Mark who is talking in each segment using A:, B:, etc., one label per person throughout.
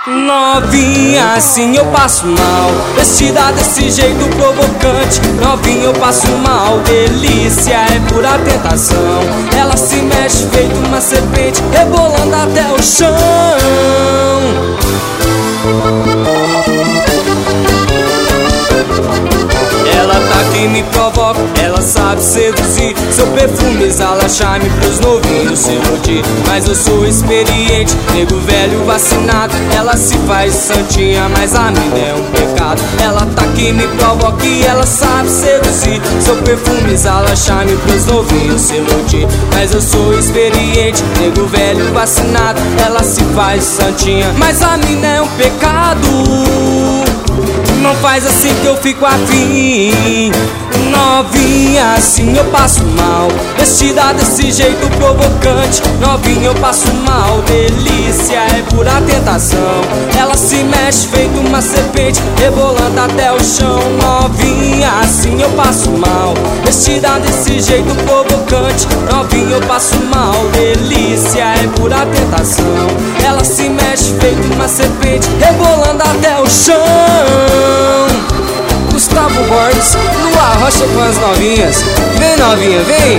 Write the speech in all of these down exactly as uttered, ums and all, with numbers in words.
A: Novinha, assim eu passo mal, vestida desse jeito provocante. Novinha, eu passo mal, delícia, é pura tentação. Ela se mexe feito uma serpente, rebolando até o chão. Ela tá que me provoca, ela sabe seduzir. Seu perfume exala charme pros novinhos se iludir. Mas eu sou experiente, nego velho vacinado. Ela se faz santinha, mas a mina é um pecado. Ela tá que me provoca e ela sabe seduzir. Seu perfume exala charme pros novinhos se iludir. Mas eu sou experiente, nego velho vacinado. Ela se faz santinha, mas a mina é um pecado. Não faz assim que eu fico afim. Novinha, assim eu passo mal, vestida desse jeito provocante. Novinha, eu passo mal, delícia, é pura tentação. Ela se mexe feito uma serpente, rebolando até o chão. Novinha, assim eu passo mal, vestida desse jeito provocante. Novinha, eu passo mal, delícia, é pura tentação. Ela se mexe feito uma serpente, rebolando até o chão. Gustavo Borges, Lua Rocha com as novinhas. Vem, novinha, vem!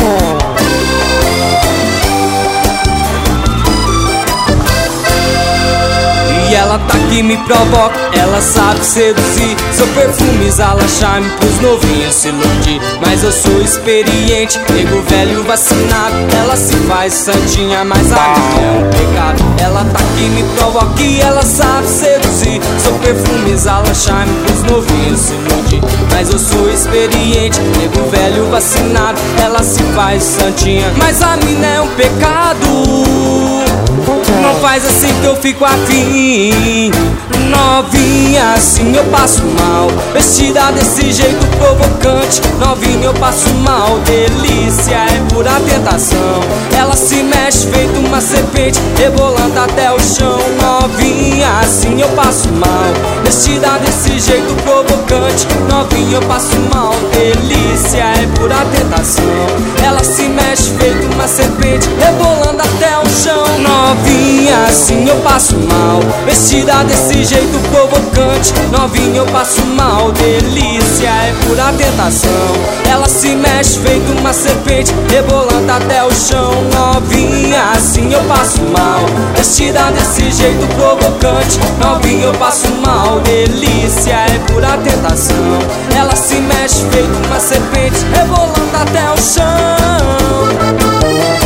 A: E ela tá que me provoca, ela sabe seduzir. Seu perfume exala charme pros novinhos se iludir. Mas eu sou experiente, nego velho vacinado. Ela se faz santinha, mas a minha é um pecado. Ela tá que me provoca e ela sabe seduzir. Seu perfume exala charme pros novinhos se iludir. Mas eu sou experiente, nego velho vacinado. Ela se faz santinha, mas a mina é um pecado. Não faz assim que eu fico afim. Novinha, assim eu passo mal, vestida desse jeito provocante. Novinha, eu passo mal, delícia, é pura tentação. Ela se mexe feito uma serpente, rebolando até o chão. Novinha, assim eu passo mal, vestida desse jeito provocante. Novinha, eu passo mal, delícia, é pura tentação. Ela se mexe feito uma serpente, rebolando até o chão. Novinha, assim eu passo mal, vestida desse jeito provocante. Novinha, eu passo mal, delícia, é pura tentação. Ela se mexe feito uma serpente, rebolando até o chão. Novinha, assim eu passo mal, vestida desse jeito provocante. Novinha, eu passo mal, delícia, é pura tentação. Ela se mexe feito uma serpente, rebolando até o chão.